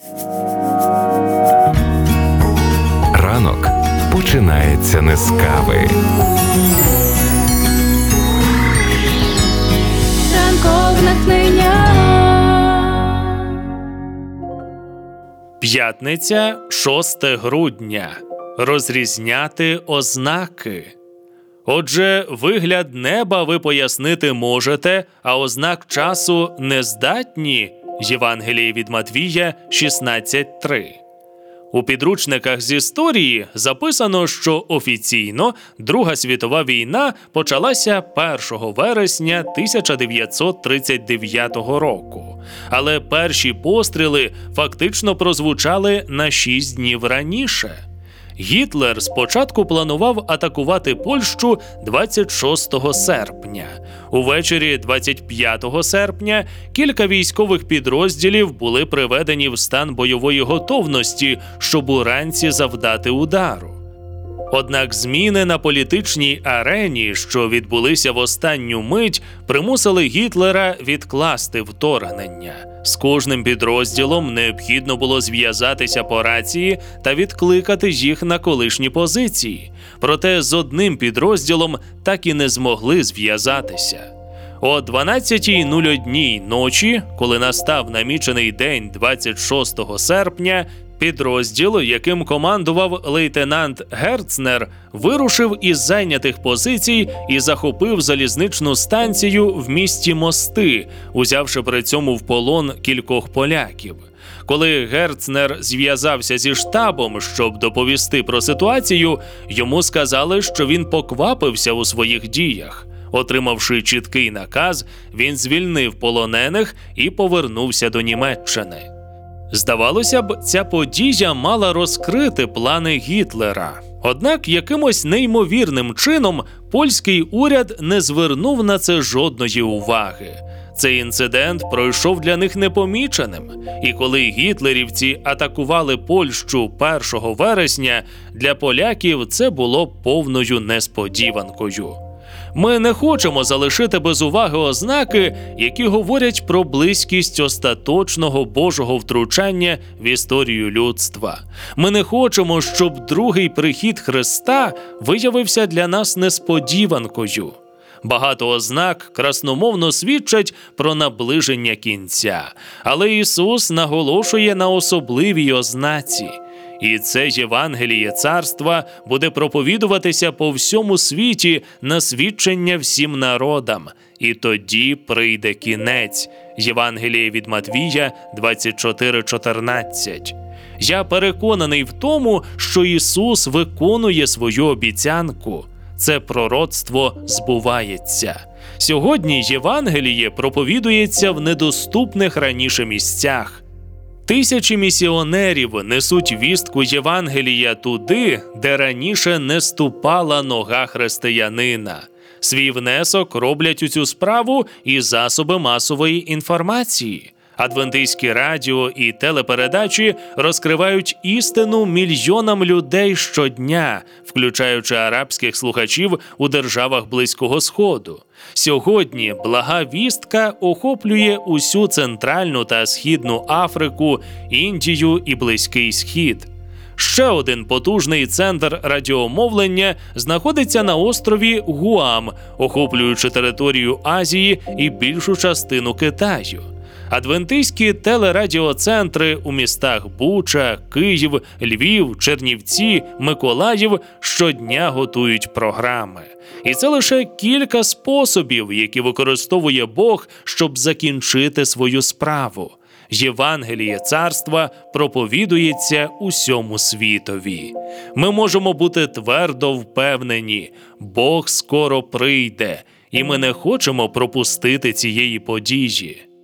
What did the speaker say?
Ранок починається не з кави. Ранкове натхнення. П'ятниця, 6 грудня. Розрізняти ознаки. Отже, вигляд неба ви пояснити можете, а ознак часу не здатні. Євангеліє від Матвія 16:3. У підручниках з історії записано, що офіційно Друга світова війна почалася 1 вересня 1939 року. Але перші постріли фактично прозвучали на 6 днів раніше. Гітлер спочатку планував атакувати Польщу 26 серпня. Увечері 25 серпня кілька військових підрозділів були приведені в стан бойової готовності, щоб уранці завдати удару. Однак зміни на політичній арені, що відбулися в останню мить, примусили Гітлера відкласти вторгнення. З кожним підрозділом необхідно було зв'язатися по рації та відкликати їх на колишні позиції. Проте з одним підрозділом так і не змогли зв'язатися. О 12:01 ночі, коли настав намічений день 26 серпня, підрозділ, яким командував лейтенант Герцнер, вирушив із зайнятих позицій і захопив залізничну станцію в місті Мости, узявши при цьому в полон кількох поляків. Коли Герцнер зв'язався зі штабом, щоб доповісти про ситуацію, йому сказали, що він поквапився у своїх діях. Отримавши чіткий наказ, він звільнив полонених і повернувся до Німеччини. Здавалося б, ця подія мала розкрити плани Гітлера. Однак якимось неймовірним чином польський уряд не звернув на це жодної уваги. Цей інцидент пройшов для них непоміченим. І коли гітлерівці атакували Польщу 1 вересня, для поляків це було повною несподіванкою. Ми не хочемо залишити без уваги ознаки, які говорять про близькість остаточного Божого втручання в історію людства. Ми не хочемо, щоб другий прихід Христа виявився для нас несподіванкою. Багато ознак красномовно свідчать про наближення кінця, але Ісус наголошує на особливій ознаці. І це Євангеліє Царства буде проповідуватися по всьому світі на свідчення всім народам. І тоді прийде кінець. Євангеліє від Матвія 24:14. Я переконаний в тому, що Ісус виконує свою обіцянку. Це пророцтво збувається. Сьогодні Євангеліє проповідується в недоступних раніше місцях. Тисячі місіонерів несуть вістку Євангелія туди, де раніше не ступала нога християнина. Свій внесок роблять у цю справу і засоби масової інформації. Адвентистські радіо і телепередачі розкривають істину мільйонам людей щодня, включаючи арабських слухачів у державах Близького Сходу. Сьогодні блага вістка охоплює усю Центральну та Східну Африку, Індію і Близький Схід. Ще один потужний центр радіомовлення знаходиться на острові Гуам, охоплюючи територію Азії і більшу частину Китаю. Адвентистські телерадіоцентри у містах Буча, Київ, Львів, Чернівці, Миколаїв щодня готують програми. І це лише кілька способів, які використовує Бог, щоб закінчити свою справу. Євангеліє Царства проповідується усьому світові. Ми можемо бути твердо впевнені, Бог скоро прийде, і ми не хочемо пропустити цієї події.